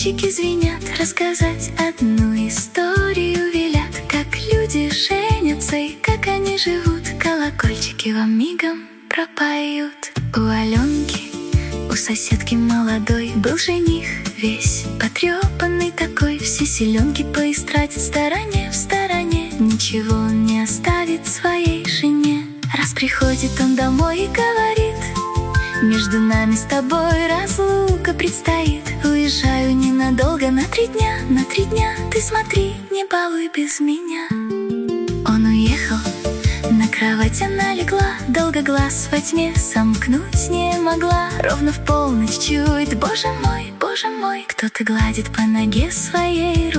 Колокольчики звенят, рассказать одну историю велят. Как люди женятся и как они живут, колокольчики вам мигом пропоют. У Аленки, у соседки молодой, был жених весь потрепанный такой. Все селенки поистратит в стороне, ничего он не оставит своей жене. Раз приходит он домой и говорит: между нами с тобой разлука предстоит. Уезжаю ненадолго, на 3 дня, ты смотри, не балуй без меня. Он уехал, на кровать она легла, долго глаз во тьме сомкнуть не могла. Ровно в полночь чует: боже мой, кто-то гладит по ноге своей